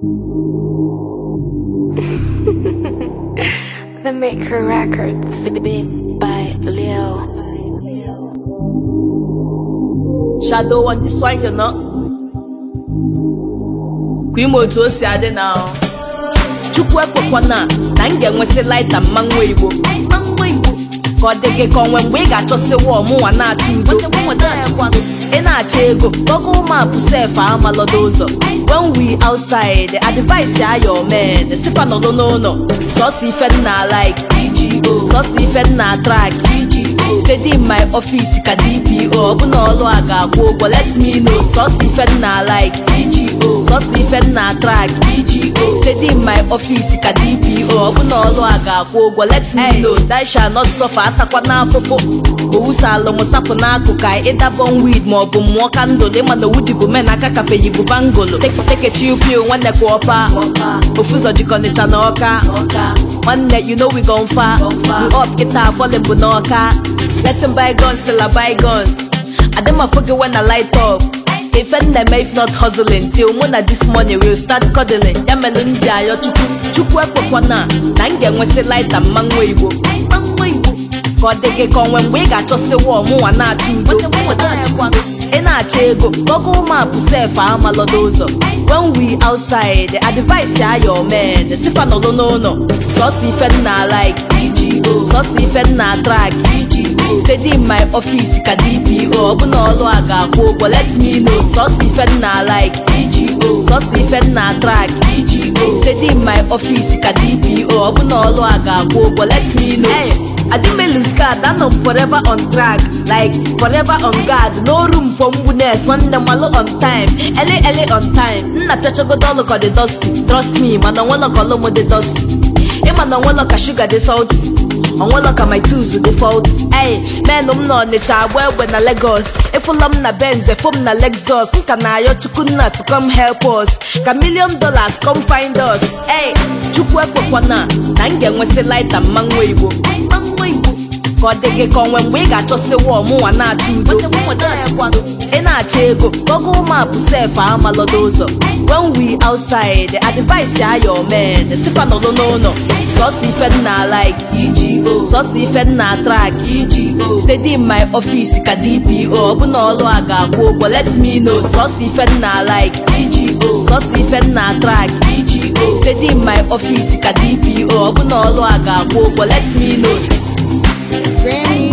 The Maker Records, beat by Leo. Shadow on this one, you know. Kwimo to Siade now. Chukwe Pokwana, Nange was a light and Mangwebo. God, they get on when we got to say war more and not to do. In our chego, Bogo map, Sefa, Malodozo. When we outside, I advise ya your man. The Sipa no. Saucy Fedna like EGO. Saucy Fedna track EGO. Steady in my office, KDPO. Bunolo aga go, let me know. Saucy Fedna like EGO. Saucy Fedna track EGO. Steady in my office, KDPO. Bunolo aga go, let me know. That shall not suffer. Atakwana fofo. Usa lomo sapo na kukai. Eda bon weed mo bum mo kando. Lema no wuji go men akaka pe yibu bangolo. Take a chill pill when the quarter. Ofuzo jikoni chanoka. One day you know we gon' far. We up guitar falling bunoka. Let them buy guns till I buy guns. I dem a forget when I light up. If if not hustling till mona this morning we'll start cuddling. Yamelun jayo chuku ekwana. Nange nwese light and mangwebo. God they get on when we got to say war more and not to do. In our chego, Bogo map Sefa Malodozo. When we outside, I advise ya your man. The Sipa no. Saucy Fedna like EGO. Saucy Fedna track EGO. Steady in my office, KDPO. Bunolo aga go, let me know. Saucy Fedna like EGO. Saucy Fedna track EGO. Steady in my office, KDPO. Bunolo aga go, let me know. Hey. I didn't lose card, I'm forever on track. Like forever on guard, no room for moodness. One the malo on time, LA on time. Na piacha go dollar cause they dusty. Trust me, man, I wanna call them with the dusty. Hey man, I wanna look sugar they salty. I wanna look at my tools with the fault. Hey, man, I'm not nature well when I Lagos. If I'm na Benz, if I'm na Lexus, can I chukuna to come help us? $1 million, come find us. Hey, chukwe pokwana, nange mwese light and mangwebo. God they get on when we got to say war more and not to do. In our chego, Bogo map Sefa Malodozo. When we outside, I advise ya your man. The Sipa no. Saucy Fedna like EGO. Saucy Fedna track EGO. Steady in my office, KDPO. Bunolo aga go, let me know. Saucy Fedna like EGO. Saucy Fedna track EGO. Steady in my office, KDPO. Bunolo aga go, let me know. It's Randy.